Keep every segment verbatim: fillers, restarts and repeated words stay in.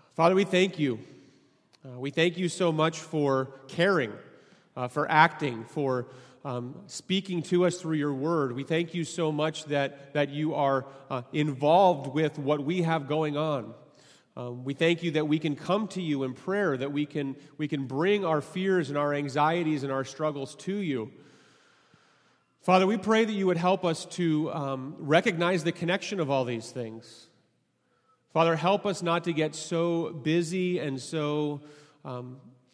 Father, we thank you. Uh, we thank you so much for caring, uh, for acting, for um, speaking to us through your word. We thank you so much that, that you are uh, involved with what we have going on. Um, we thank you that we can come to you in prayer, that we can, we can bring our fears and our anxieties and our struggles to you. Father, we pray that you would help us to um, recognize the connection of all these things. Father, help us not to get so busy and so, um,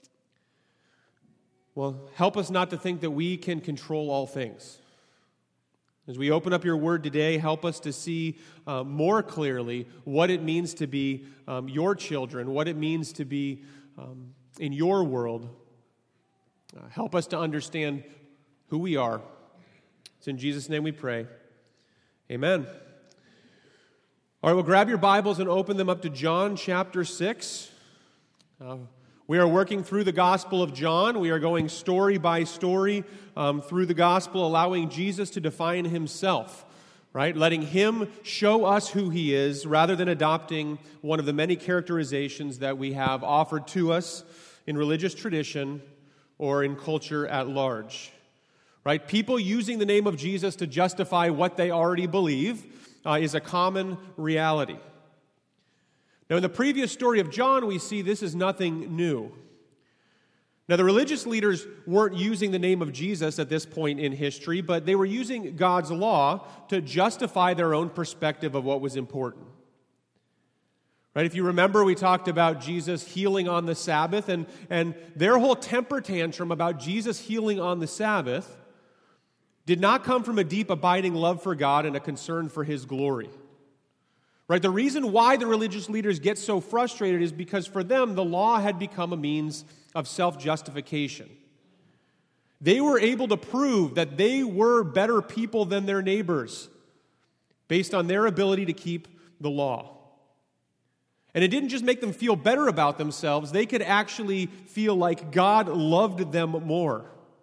well, help us not to think that we can control all things. As we open up your word today, help us to see uh, more clearly what it means to be um, your children, what it means to be um, in your world. Uh, help us to understand who we are. It's in Jesus' name we pray. Amen. All right, well, grab your Bibles and open them up to John chapter six. Uh, we are working through the Gospel of John. We are going story by story um, through the Gospel, allowing Jesus to define himself, right? Letting him show us who he is rather than adopting one of the many characterizations that we have offered to us in religious tradition or in culture at large, right? People using the name of Jesus to justify what they already believe Uh, is a common reality. Now, in the previous story of John, we see this is nothing new. Now, the religious leaders weren't using the name of Jesus at this point in history, but they were using God's law to justify their own perspective of what was important. Right? If you remember, we talked about Jesus healing on the Sabbath, and, and their whole temper tantrum about Jesus healing on the Sabbath did not come from a deep, abiding love for God and a concern for his glory. Right? The reason why the religious leaders get so frustrated is because for them, the law had become a means of self-justification. They were able to prove that they were better people than their neighbors based on their ability to keep the law. And it didn't just make them feel better about themselves, they could actually feel like God loved them more.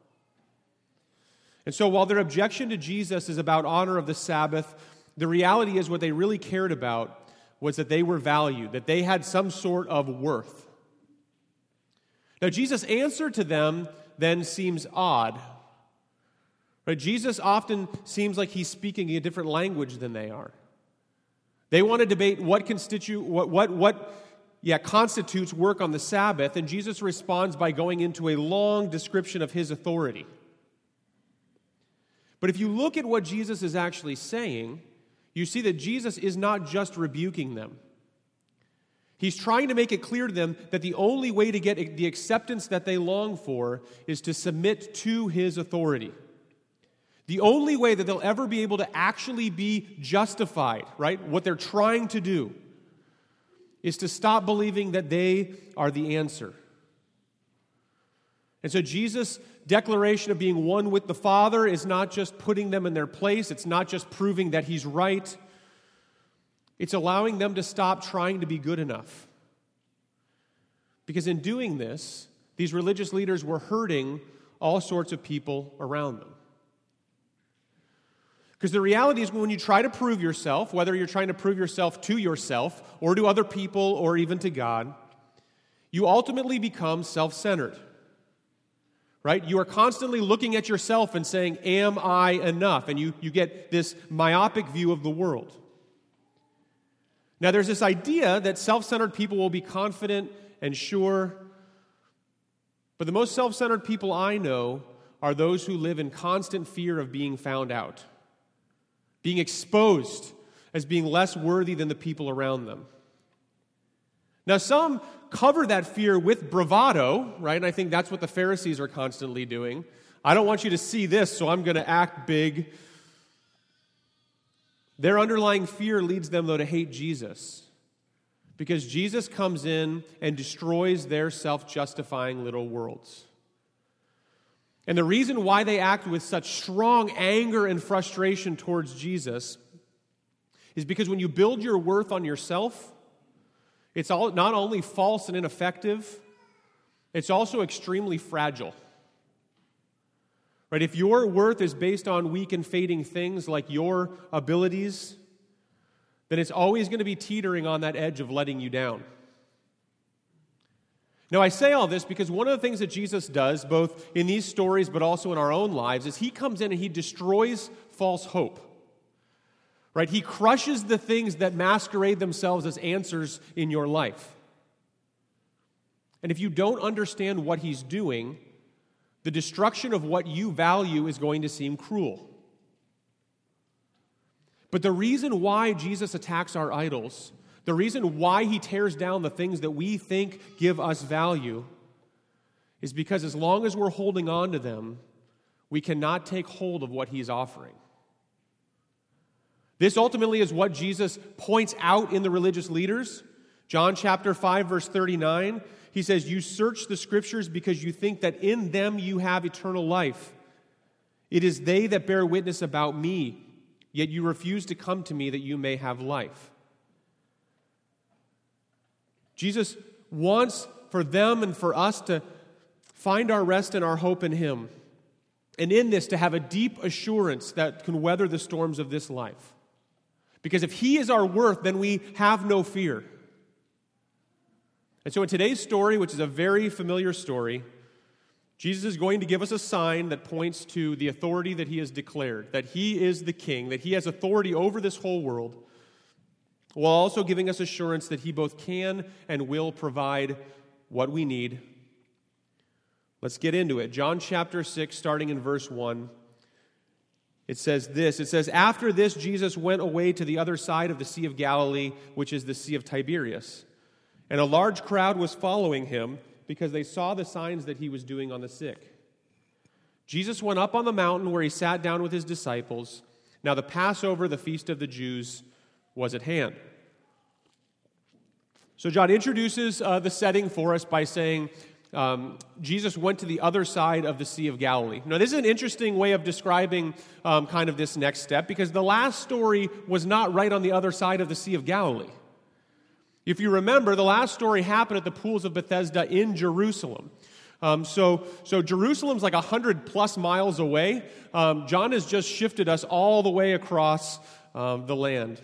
And so while their objection to Jesus is about honor of the Sabbath, the reality is what they really cared about was that they were valued, that they had some sort of worth. Now, Jesus' answer to them then seems odd. Right? Jesus often seems like he's speaking a different language than they are. They want to debate what constitute what what what yeah constitutes work on the Sabbath, and Jesus responds by going into a long description of his authority. But if you look at what Jesus is actually saying, you see that Jesus is not just rebuking them. He's trying to make it clear to them that the only way to get the acceptance that they long for is to submit to his authority. The only way that they'll ever be able to actually be justified, right, what they're trying to do, is to stop believing that they are the answer. And so Jesus' declaration of being one with the Father is not just putting them in their place. It's not just proving that he's right. It's allowing them to stop trying to be good enough. Because in doing this, these religious leaders were hurting all sorts of people around them. Because the reality is when you try to prove yourself, whether you're trying to prove yourself to yourself or to other people or even to God, you ultimately become self-centered. Right? You are constantly looking at yourself and saying, am I enough? And you, you get this myopic view of the world. Now, there's this idea that self-centered people will be confident and sure, but the most self-centered people I know are those who live in constant fear of being found out, being exposed as being less worthy than the people around them. Now, some cover that fear with bravado, right? And I think that's what the Pharisees are constantly doing. I don't want you to see this, so I'm going to act big. Their underlying fear leads them, though, to hate Jesus, because Jesus comes in and destroys their self-justifying little worlds. And the reason why they act with such strong anger and frustration towards Jesus is because when you build your worth on yourself, it's all, not only false and ineffective, it's also extremely fragile. Right? If your worth is based on weak and fading things like your abilities, then it's always going to be teetering on that edge of letting you down. Now, I say all this because one of the things that Jesus does, both in these stories but also in our own lives, is he comes in and he destroys false hope. Right? He crushes the things that masquerade themselves as answers in your life. And if you don't understand what he's doing, the destruction of what you value is going to seem cruel. But the reason why Jesus attacks our idols, the reason why he tears down the things that we think give us value, is because as long as we're holding on to them, we cannot take hold of what he's offering. This ultimately is what Jesus points out in the religious leaders. John chapter five, verse thirty-nine, he says, "You search the Scriptures because you think that in them you have eternal life. It is they that bear witness about me, yet you refuse to come to me that you may have life." Jesus wants for them and for us to find our rest and our hope in him, and in this to have a deep assurance that can weather the storms of this life. Because if he is our worth, then we have no fear. And so in today's story, which is a very familiar story, Jesus is going to give us a sign that points to the authority that he has declared, that he is the king, that he has authority over this whole world, while also giving us assurance that he both can and will provide what we need. Let's get into it. John chapter six, starting in verse one. It says this, it says, "After this, Jesus went away to the other side of the Sea of Galilee, which is the Sea of Tiberias. And a large crowd was following him because they saw the signs that he was doing on the sick. Jesus went up on the mountain where he sat down with his disciples. Now the Passover, the feast of the Jews, was at hand." So John introduces uh, the setting for us by saying um, Jesus went to the other side of the Sea of Galilee. Now this is an interesting way of describing um, kind of this next step, because the last story was not right on the other side of the Sea of Galilee. If you remember, the last story happened at the pools of Bethesda in Jerusalem. Um, so, so Jerusalem's like one hundred plus miles away. Um, John has just shifted us all the way across um, the land.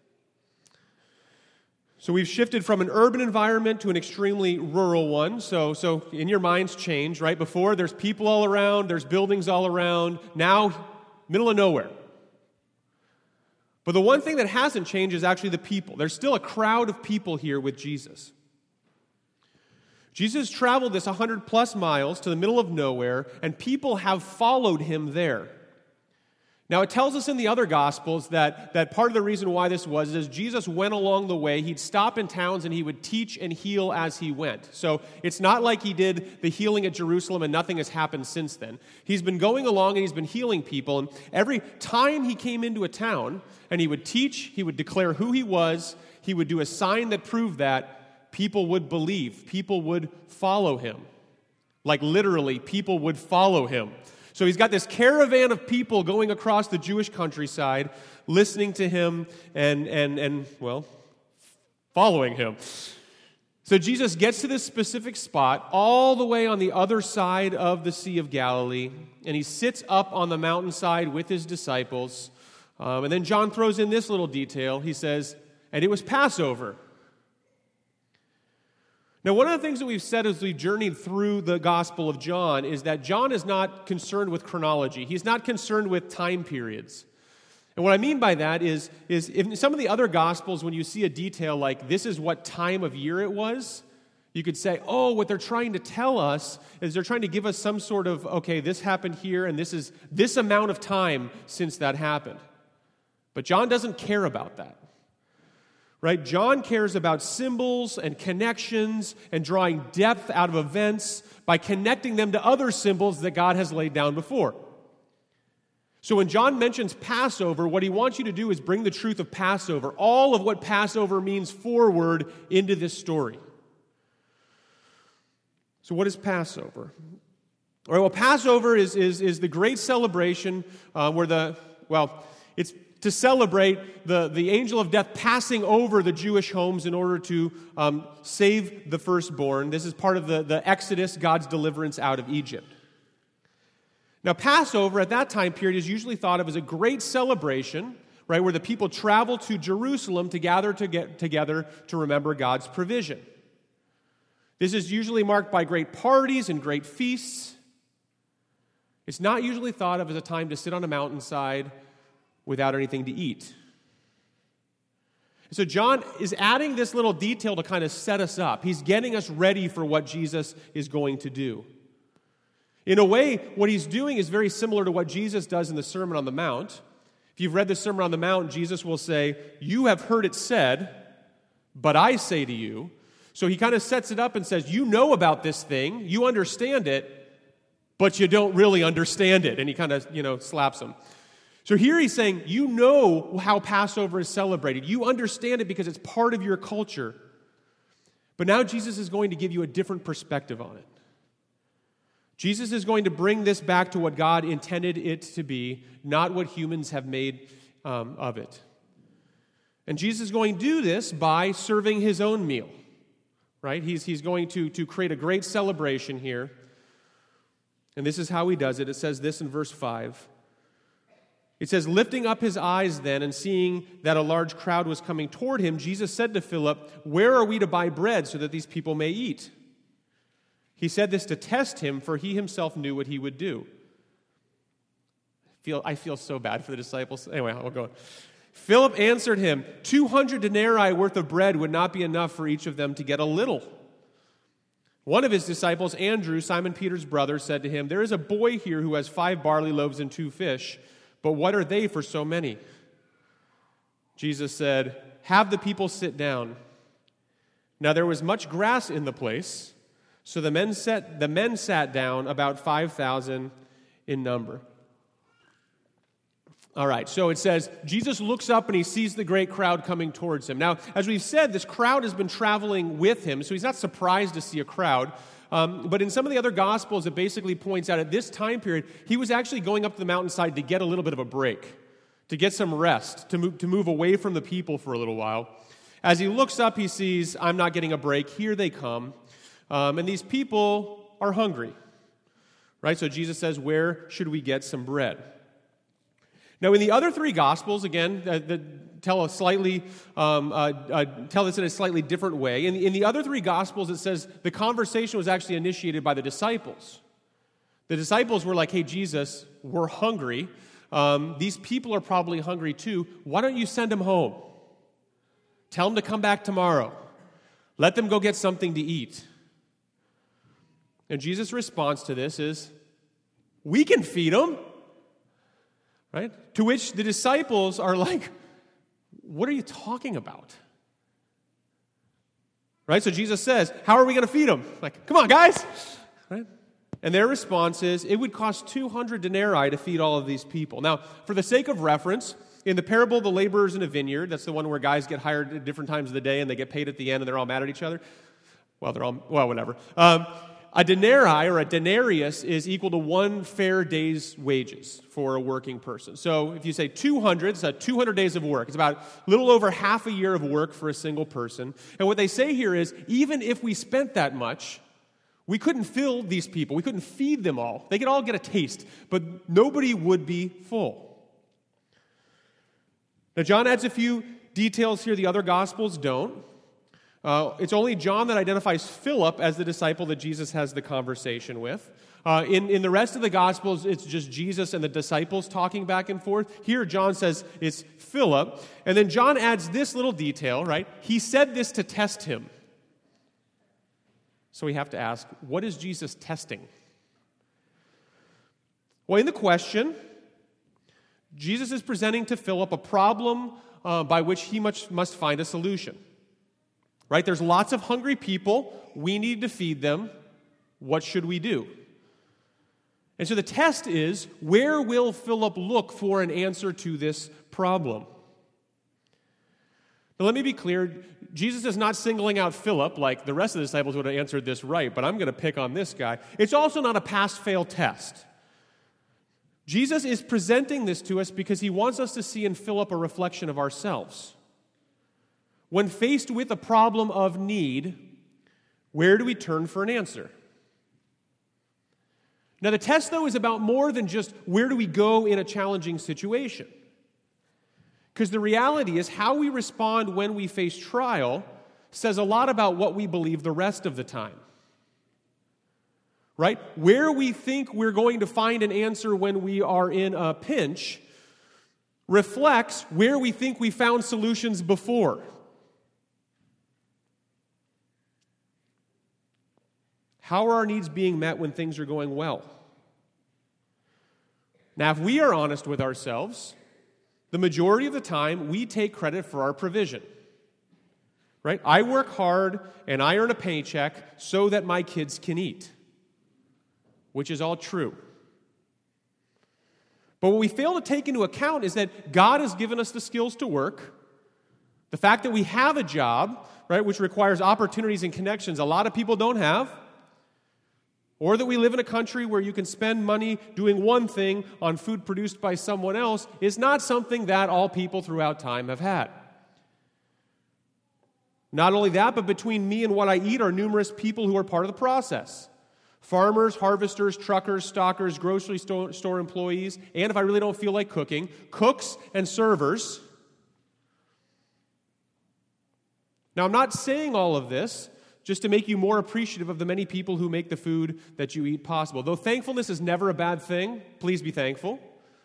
So we've shifted from an urban environment to an extremely rural one. So, so in your minds change, right? Before, there's people all around, there's buildings all around. Now, middle of nowhere. But the one thing that hasn't changed is actually the people. There's still a crowd of people here with Jesus. Jesus traveled this one hundred plus miles to the middle of nowhere, and people have followed him there. Now, it tells us in the other Gospels that, that part of the reason why this was is Jesus went along the way. He'd stop in towns and he would teach and heal as he went. So it's not like he did the healing at Jerusalem and nothing has happened since then. He's been going along and he's been healing people. And every time he came into a town and he would teach, he would declare who he was, he would do a sign that proved that, people would believe, people would follow him. Like literally, people would follow him. So he's got this caravan of people going across the Jewish countryside, listening to him and, and, and well, following him. So Jesus gets to this specific spot all the way on the other side of the Sea of Galilee, and he sits up on the mountainside with his disciples. Um, and then John throws in this little detail. He says, and it was Passover. Now, one of the things that we've said as we've journeyed through the Gospel of John is that John is not concerned with chronology. He's not concerned with time periods. And what I mean by that is, is in some of the other Gospels, when you see a detail like this is what time of year it was, you could say, oh, what they're trying to tell us is they're trying to give us some sort of, okay, this happened here, and this is this amount of time since that happened. But John doesn't care about that. Right? John cares about symbols and connections and drawing depth out of events by connecting them to other symbols that God has laid down before. So when John mentions Passover, what he wants you to do is bring the truth of Passover, all of what Passover means forward into this story. So what is Passover? All right, well, Passover is, is, is the great celebration uh, where the, well, it's to celebrate the, the angel of death passing over the Jewish homes in order to um, save the firstborn. This is part of the, the Exodus, God's deliverance out of Egypt. Now, Passover at that time period is usually thought of as a great celebration, right, where the people travel to Jerusalem to gather to get together to remember God's provision. This is usually marked by great parties and great feasts. It's not usually thought of as a time to sit on a mountainside without anything to eat. So John is adding this little detail to kind of set us up. He's getting us ready for what Jesus is going to do. In a way, what he's doing is very similar to what Jesus does in the Sermon on the Mount. If you've read the Sermon on the Mount, Jesus will say, "You have heard it said, but I say to you." So he kind of sets it up and says, you know about this thing, you understand it, but you don't really understand it. And he kind of, you know, slaps them. So here he's saying, you know how Passover is celebrated. You understand it because it's part of your culture. But now Jesus is going to give you a different perspective on it. Jesus is going to bring this back to what God intended it to be, not what humans have made um, of it. And Jesus is going to do this by serving his own meal. Right? He's, he's going to, to create a great celebration here. And this is how he does it. It says this in verse five. It says, lifting up his eyes then and seeing that a large crowd was coming toward him, Jesus said to Philip, "Where are we to buy bread so that these people may eat?" He said this to test him, for he himself knew what he would do. I feel, I feel so bad for the disciples. Anyway, I'll go on. Philip answered him, two hundred denarii worth of bread would not be enough for each of them to get a little. One of his disciples, Andrew, Simon Peter's brother, said to him, "There is a boy here who has five barley loaves and two fish, but what are they for so many?" Jesus said, "Have the people sit down." Now there was much grass in the place, so the men sat, the men sat down, about five thousand in number. All right, so it says, Jesus looks up and he sees the great crowd coming towards him. Now, as we've said, this crowd has been traveling with him, so he's not surprised to see a crowd. Um, but in some of the other Gospels, it basically points out at this time period, he was actually going up the mountainside to get a little bit of a break, to get some rest, to move, to move away from the people for a little while. As he looks up, he sees, I'm not getting a break. Here they come. Um, and these people are hungry. Right? So Jesus says, where should we get some bread? Now, in the other three Gospels, again, uh, the, tell a slightly um, uh, uh, tell this in a slightly different way. In, in the other three Gospels, it says the conversation was actually initiated by the disciples. The disciples were like, "Hey, Jesus, we're hungry. Um, these people are probably hungry too. Why don't you send them home? Tell them to come back tomorrow. Let them go get something to eat." And Jesus' response to this is, "We can feed them." Right? To which the disciples are like, "What are you talking about?" Right? So Jesus says, "How are we going to feed them?" Like, "Come on, guys." Right? And their response is, it would cost two hundred denarii to feed all of these people. Now, for the sake of reference, in the parable of the laborers in a vineyard, that's the one where guys get hired at different times of the day and they get paid at the end and they're all mad at each other. Well, they're all, well, whatever. Um, A denarii, or a denarius, is equal to one fair day's wages for a working person. So if you say two hundred, it's about two hundred days of work. It's about a little over half a year of work for a single person. And what they say here is, even if we spent that much, we couldn't fill these people. We couldn't feed them all. They could all get a taste, but nobody would be full. Now, John adds a few details here the other Gospels don't. Uh, it's only John that identifies Philip as the disciple that Jesus has the conversation with. Uh, in, in the rest of the Gospels, it's just Jesus and the disciples talking back and forth. Here, John says it's Philip. And then John adds this little detail, right? He said this to test him. So we have to ask, what is Jesus testing? Well, in the question, Jesus is presenting to Philip a problem uh, by which he much, must find a solution. Right? There's lots of hungry people. We need to feed them. What should we do? And so the test is, where will Philip look for an answer to this problem? Now, let me be clear. Jesus is not singling out Philip like the rest of the disciples would have answered this right, but I'm going to pick on this guy. It's also not a pass-fail test. Jesus is presenting this to us because he wants us to see in Philip a reflection of ourselves. When faced with a problem of need, where do we turn for an answer? Now, the test, though, is about more than just where do we go in a challenging situation. Because the reality is how we respond when we face trial says a lot about what we believe the rest of the time. Right? Where we think we're going to find an answer when we are in a pinch reflects where we think we found solutions before. How are our needs being met when things are going well? Now, if we are honest with ourselves, the majority of the time we take credit for our provision. Right? I work hard and I earn a paycheck so that my kids can eat, which is all true. But what we fail to take into account is that God has given us the skills to work. The fact that we have a job, right, which requires opportunities and connections a lot of people don't have. Or that we live in a country where you can spend money doing one thing on food produced by someone else is not something that all people throughout time have had. Not only that, but between me and what I eat are numerous people who are part of the process. Farmers, harvesters, truckers, stockers, grocery store, store employees, and if I really don't feel like cooking, cooks and servers. Now, I'm not saying all of this just to make you more appreciative of the many people who make the food that you eat possible. Though thankfulness is never a bad thing, please be thankful.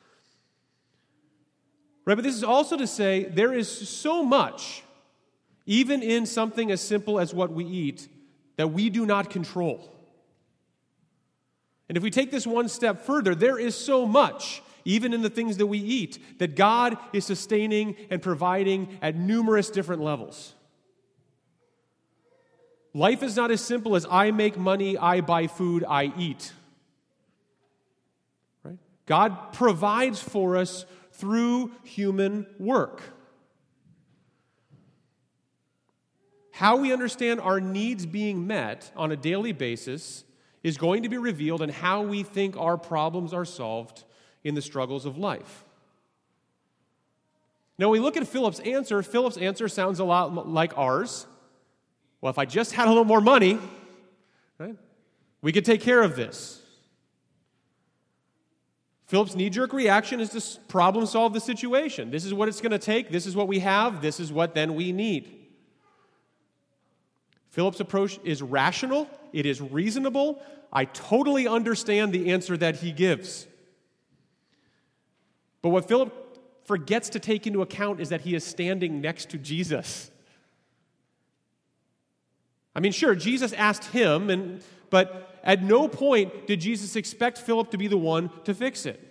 Right, but this is also to say there is so much, even in something as simple as what we eat, that we do not control. And if we take this one step further, there is so much, even in the things that we eat, that God is sustaining and providing at numerous different levels. Life is not as simple as I make money, I buy food, I eat. Right? God provides for us through human work. How we understand our needs being met on a daily basis is going to be revealed in how we think our problems are solved in the struggles of life. Now, when we look at Philip's answer, Philip's answer sounds a lot like ours. Well, if I just had a little more money, right, we could take care of this. Philip's knee-jerk reaction is to problem solve the situation. This is what it's going to take. This is what we have. This is what then we need. Philip's approach is rational. It is reasonable. I totally understand the answer that he gives. But what Philip forgets to take into account is that he is standing next to Jesus. I mean, sure, Jesus asked him, and but at no point did Jesus expect Philip to be the one to fix it.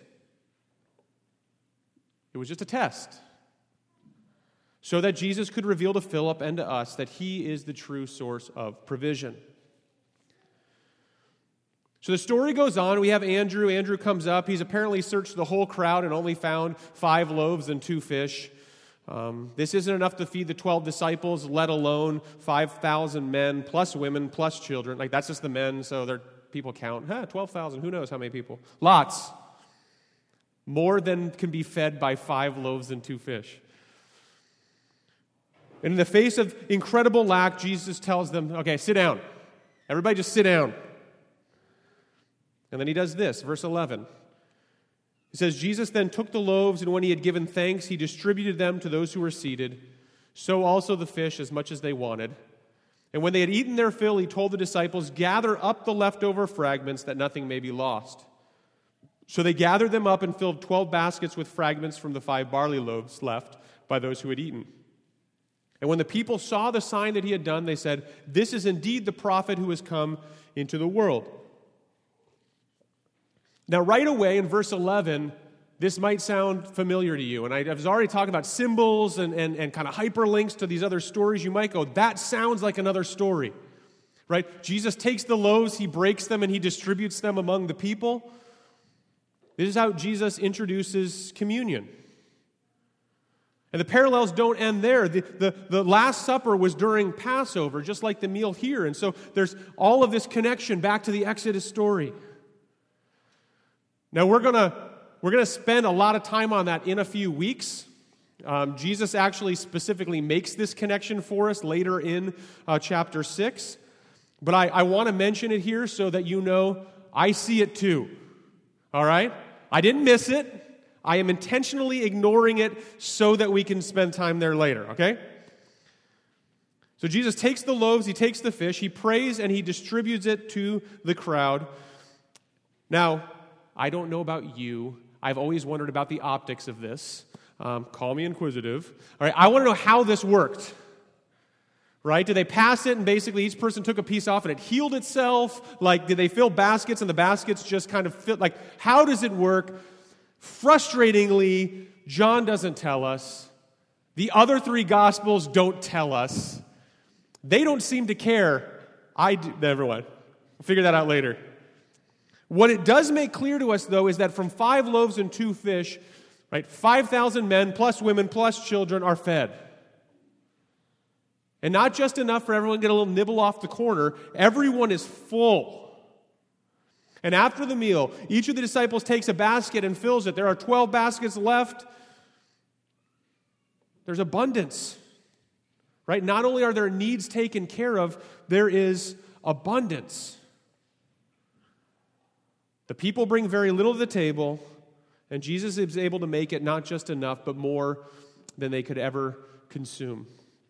It was just a test, so that Jesus could reveal to Philip and to us that he is the true source of provision. So the story goes on. We have Andrew. Andrew comes up. He's apparently searched the whole crowd and only found five loaves and two fish. Um, this isn't enough to feed the twelve disciples, let alone five thousand men, plus women, plus children. Like, that's just the men, so their people count. Huh, twelve thousand, who knows how many people? Lots. More than can be fed by five loaves and two fish. And in the face of incredible lack, Jesus tells them, okay, sit down. Everybody just sit down. And then he does this, verse eleven. It says, Jesus then took the loaves, and when he had given thanks, he distributed them to those who were seated, so also the fish, as much as they wanted. And when they had eaten their fill, he told the disciples, gather up the leftover fragments, that nothing may be lost. So they gathered them up and filled twelve baskets with fragments from the five barley loaves left by those who had eaten. And when the people saw the sign that he had done, they said, this is indeed the prophet who has come into the world. Now, right away in verse eleven, this might sound familiar to you. And I was already talking about symbols and, and, and kind of hyperlinks to these other stories. You might go, that sounds like another story, right? Jesus takes the loaves, he breaks them, and he distributes them among the people. This is how Jesus introduces communion. And the parallels don't end there. The, the, the Last Supper was during Passover, just like the meal here. And so there's all of this connection back to the Exodus story. Now, we're going to we're gonna spend a lot of time on that in a few weeks. Um, Jesus actually specifically makes this connection for us later in uh, chapter six. But I, I want to mention it here so that you know I see it too. All right? I didn't miss it. I am intentionally ignoring it so that we can spend time there later, okay? So Jesus takes the loaves, he takes the fish, he prays, and he distributes it to the crowd. Now, I don't know about you. I've always wondered about the optics of this. Um, call me inquisitive. All right, I want to know how this worked. Right? Did they pass it and basically each person took a piece off and it healed itself? Like, did they fill baskets and the baskets just kind of fit? Like, how does it work? Frustratingly, John doesn't tell us. The other three Gospels don't tell us. They don't seem to care. I do. Never mind. We'll figure that out later. What it does make clear to us, though, is that from five loaves and two fish, right, five thousand men plus women plus children are fed. And not just enough for everyone to get a little nibble off the corner. Everyone is full. And after the meal, each of the disciples takes a basket and fills it. There are twelve baskets left. There's abundance. Right? Not only are their needs taken care of, there is abundance. The people bring very little to the table, and Jesus is able to make it not just enough, but more than they could ever consume.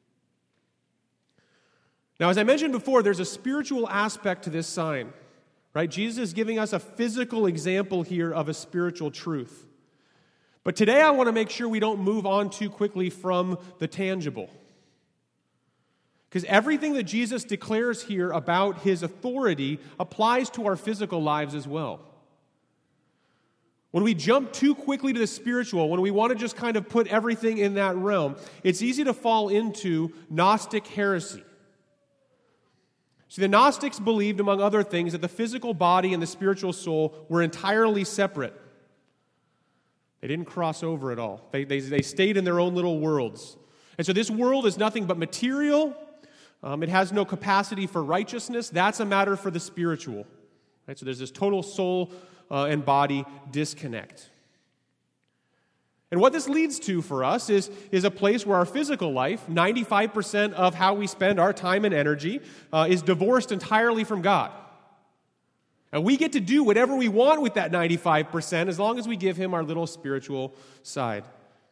Now, as I mentioned before, there's a spiritual aspect to this sign, right? Jesus is giving us a physical example here of a spiritual truth. But today I want to make sure we don't move on too quickly from the tangible. Because everything that Jesus declares here about his authority applies to our physical lives as well. When we jump too quickly to the spiritual, when we want to just kind of put everything in that realm, it's easy to fall into Gnostic heresy. See, the Gnostics believed, among other things, that the physical body and the spiritual soul were entirely separate. They didn't cross over at all. They, they, they stayed in their own little worlds. And so this world is nothing but material. Um, it has no capacity for righteousness. That's a matter for the spiritual. Right? So there's this total soul uh, and body disconnect. And what this leads to for us is, is a place where our physical life, ninety-five percent of how we spend our time and energy, uh, is divorced entirely from God. And we get to do whatever we want with that ninety-five percent as long as we give him our little spiritual side.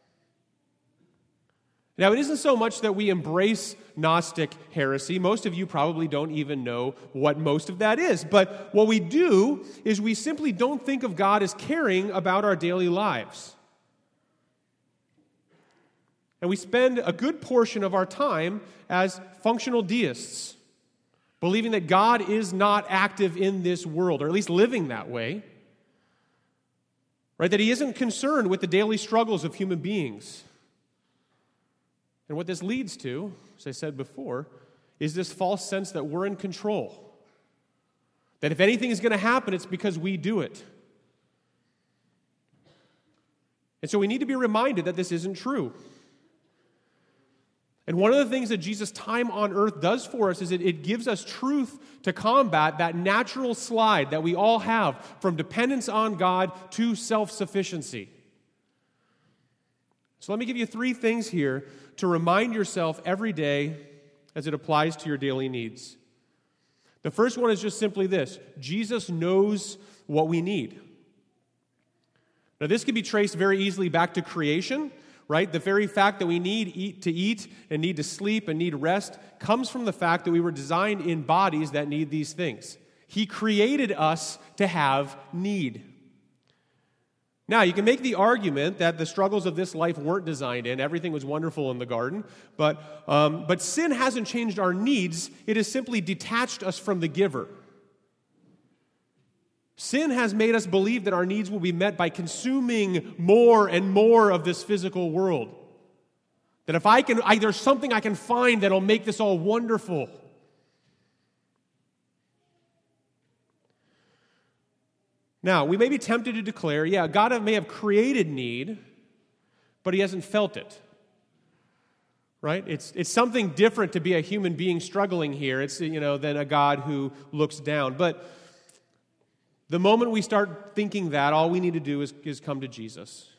Now, it isn't so much that we embrace Gnostic heresy. Most of you probably don't even know what most of that is. But what we do is we simply don't think of God as caring about our daily lives. And we spend a good portion of our time as functional deists, believing that God is not active in this world, or at least living that way. Right? That he isn't concerned with the daily struggles of human beings. And what this leads to, as I said before, is this false sense that we're in control. That if anything is going to happen, it's because we do it. And so we need to be reminded that this isn't true. And one of the things that Jesus' time on earth does for us is it, it gives us truth to combat that natural slide that we all have from dependence on God to self-sufficiency. So let me give you three things here to remind yourself every day as it applies to your daily needs. The first one is just simply this: Jesus knows what we need. Now, this can be traced very easily back to creation. Right? The very fact that we need eat to eat and need to sleep and need rest comes from the fact that we were designed in bodies that need these things. He created us to have need. Now, you can make the argument that the struggles of this life weren't designed in. Everything was wonderful in the garden. But, um, but sin hasn't changed our needs. It has simply detached us from the giver. Sin has made us believe that our needs will be met by consuming more and more of this physical world. That if I can, I, there's something I can find that'll make this all wonderful. Now, we may be tempted to declare, yeah, God may have created need, but he hasn't felt it. Right? It's it's something different to be a human being struggling here. It's, you know, than a God who looks down. But the moment we start thinking that, all we need to do is, is come to Jesus.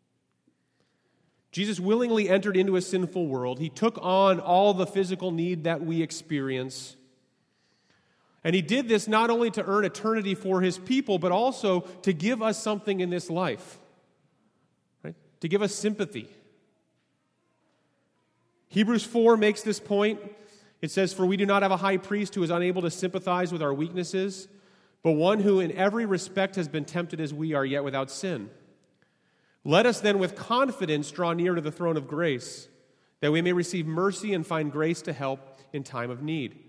Jesus willingly entered into a sinful world. He took on all the physical need that we experience. And he did this not only to earn eternity for his people, but also to give us something in this life. Right? To give us sympathy. Hebrews four makes this point. It says, "For we do not have a high priest who is unable to sympathize with our weaknesses, but one who in every respect has been tempted as we are, yet without sin. Let us then with confidence draw near to the throne of grace, that we may receive mercy and find grace to help in time of need."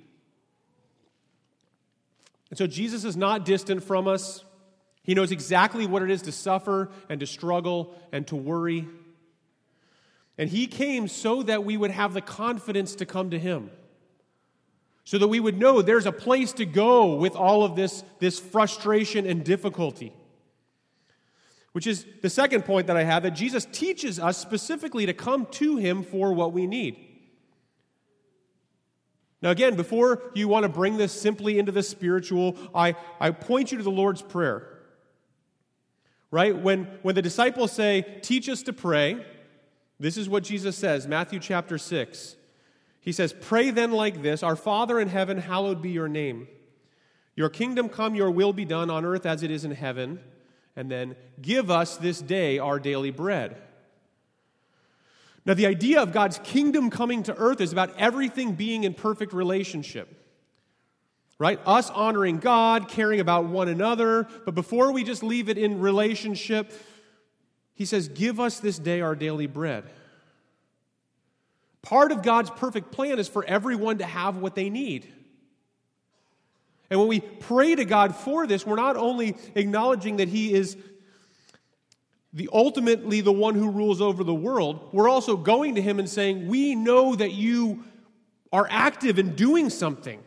And so Jesus is not distant from us. He knows exactly what it is to suffer and to struggle and to worry. And he came so that we would have the confidence to come to him, so that we would know there's a place to go with all of this, this frustration and difficulty. Which is the second point that I have, that Jesus teaches us specifically to come to him for what we need. Now again, before you want to bring this simply into the spiritual, I, I point you to the Lord's Prayer. Right? When, when the disciples say, "Teach us to pray," this is what Jesus says, Matthew chapter six. He says, "Pray then like this, Our Father in heaven, hallowed be your name. Your kingdom come, your will be done on earth as it is in heaven. And then, give us this day our daily bread." Now, the idea of God's kingdom coming to earth is about everything being in perfect relationship. Right? Us honoring God, caring about one another. But before we just leave it in relationship, he says, "Give us this day our daily bread." Part of God's perfect plan is for everyone to have what they need. And when we pray to God for this, we're not only acknowledging that he is the ultimately the one who rules over the world, we're also going to him and saying, "We know that you are active in doing something."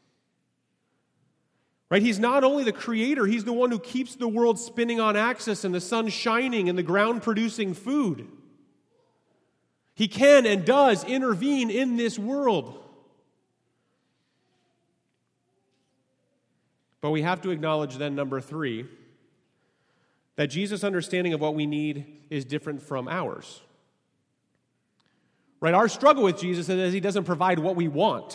Right? He's not only the creator, he's the one who keeps the world spinning on axis and the sun shining and the ground producing food. He can and does intervene in this world. But we have to acknowledge then, number three, that Jesus' understanding of what we need is different from ours. Right? Our struggle with Jesus is that he doesn't provide what we want.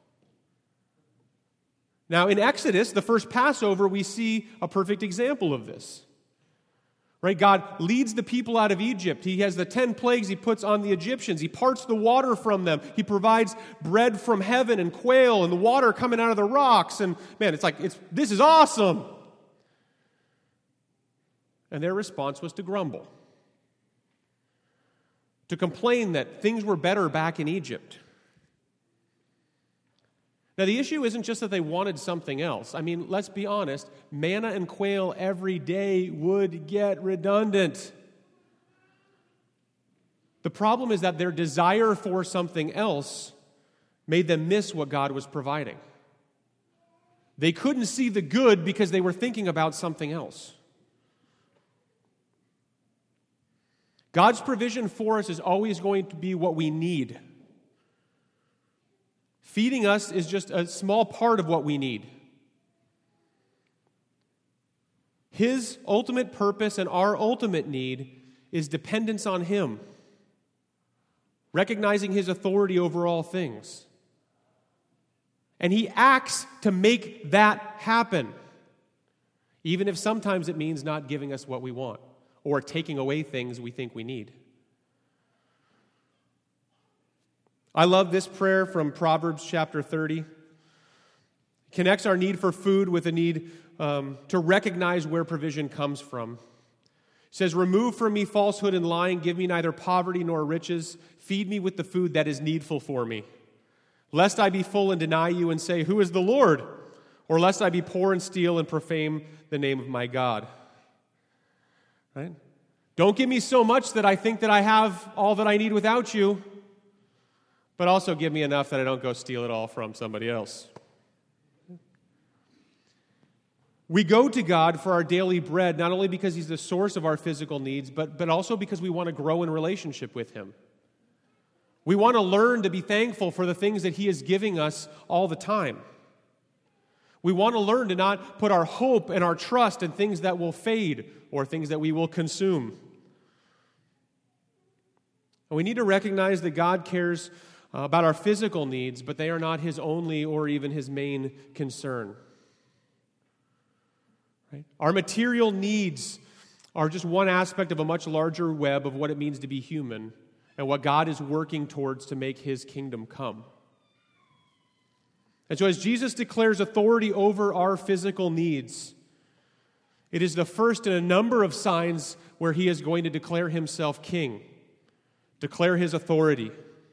Now, in Exodus, the first Passover, we see a perfect example of this. Right? God leads the people out of Egypt. He has the ten plagues he puts on the Egyptians. He parts the water from them. He provides bread from heaven and quail and the water coming out of the rocks. And man, it's like, it's this is awesome. And their response was to grumble, to complain that things were better back in Egypt. Now, the issue isn't just that they wanted something else. I mean, let's be honest, manna and quail every day would get redundant. The problem is that their desire for something else made them miss what God was providing. They couldn't see the good because they were thinking about something else. God's provision for us is always going to be what we need. Feeding us is just a small part of what we need. His ultimate purpose and our ultimate need is dependence on him, recognizing his authority over all things. And he acts to make that happen, even if sometimes it means not giving us what we want or taking away things we think we need. I love this prayer from Proverbs chapter thirty. It connects our need for food with a need um, to recognize where provision comes from. It says, "Remove from me falsehood and lying. Give me neither poverty nor riches. Feed me with the food that is needful for me. Lest I be full and deny you and say, 'Who is the Lord?' Or lest I be poor and steal and profane the name of my God." Right? Don't give me so much that I think that I have all that I need without you. But also give me enough that I don't go steal it all from somebody else. We go to God for our daily bread, not only because he's the source of our physical needs, but, but also because we want to grow in relationship with him. We want to learn to be thankful for the things that he is giving us all the time. We want to learn to not put our hope and our trust in things that will fade or things that we will consume. And we need to recognize that God cares about our physical needs, but they are not his only or even his main concern. Right? Our material needs are just one aspect of a much larger web of what it means to be human and what God is working towards to make his kingdom come. And so as Jesus declares authority over our physical needs, it is the first in a number of signs where he is going to declare himself king, declare his authority.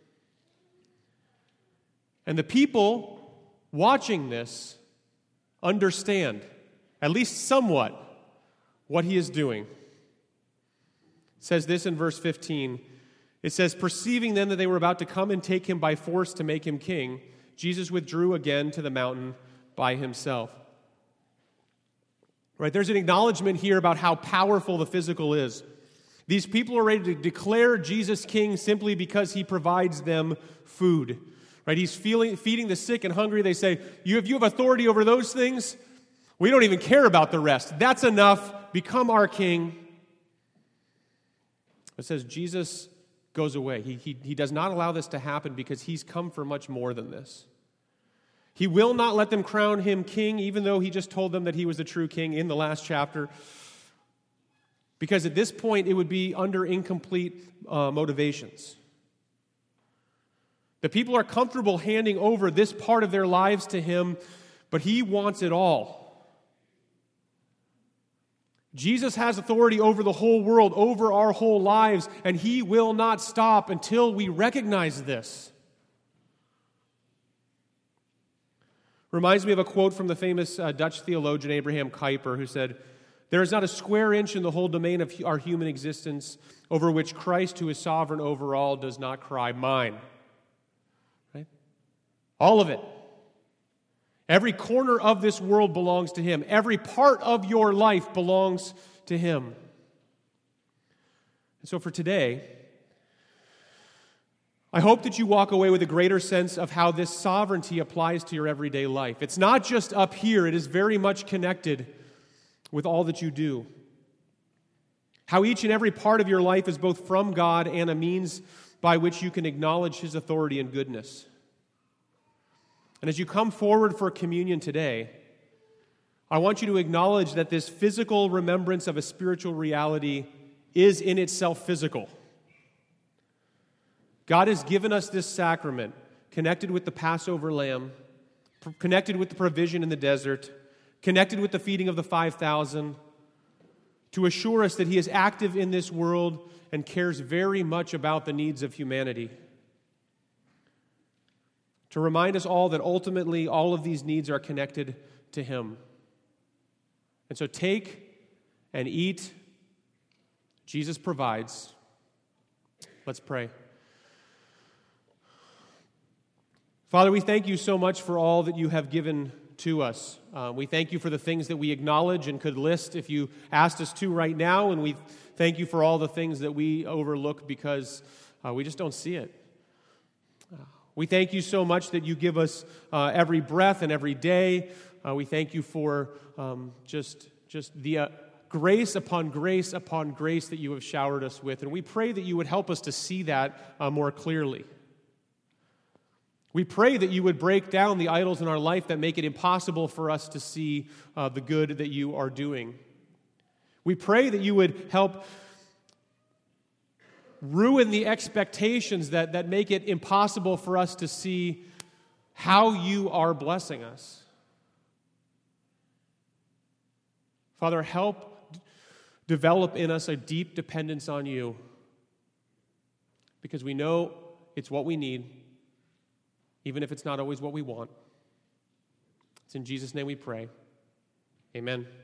And the people watching this understand, at least somewhat, what he is doing. It says this in verse fifteen. It says, perceiving then that they were about to come and take him by force to make him king, Jesus withdrew again to the mountain by himself. Right? There's an acknowledgement here about how powerful the physical is. These people are ready to declare Jesus king simply because he provides them food. Right? He's feeling, feeding the sick and hungry. They say, you have, you have authority over those things? We don't even care about the rest. That's enough. Become our king. It says Jesus goes away. He, he, he does not allow this to happen because he's come for much more than this. He will not let them crown him king, even though he just told them that he was the true king in the last chapter. Because at this point, it would be under incomplete uh, motivations. The people are comfortable handing over this part of their lives to him, but he wants it all. Jesus has authority over the whole world, over our whole lives, and he will not stop until we recognize this. Reminds me of a quote from the famous uh, Dutch theologian Abraham Kuyper, who said, there is not a square inch in the whole domain of our human existence over which Christ, who is sovereign over all, does not cry, mine. Right? All of it. Every corner of this world belongs to him. Every part of your life belongs to him. And so for today, I hope that you walk away with a greater sense of how this sovereignty applies to your everyday life. It's not just up here. It is very much connected with all that you do. How each and every part of your life is both from God and a means by which you can acknowledge his authority and goodness. And as you come forward for communion today, I want you to acknowledge that this physical remembrance of a spiritual reality is in itself physical. God has given us this sacrament, connected with the Passover lamb, connected with the provision in the desert, connected with the feeding of the five thousand, to assure us that he is active in this world and cares very much about the needs of humanity. To remind us all that ultimately all of these needs are connected to him. And so take and eat. Jesus provides. Let's pray. Father, we thank you so much for all that you have given to us. Uh, we thank you for the things that we acknowledge and could list if you asked us to right now, and we thank you for all the things that we overlook because uh, we just don't see it. We thank you so much that you give us uh, every breath and every day. Uh, we thank you for um, just, just the uh, grace upon grace upon grace that you have showered us with. And we pray that you would help us to see that uh, more clearly. We pray that you would break down the idols in our life that make it impossible for us to see uh, the good that you are doing. We pray that you would help ruin the expectations that, that make it impossible for us to see how you are blessing us. Father, help develop in us a deep dependence on you, because we know it's what we need, even if it's not always what we want. It's in Jesus' name we pray. Amen.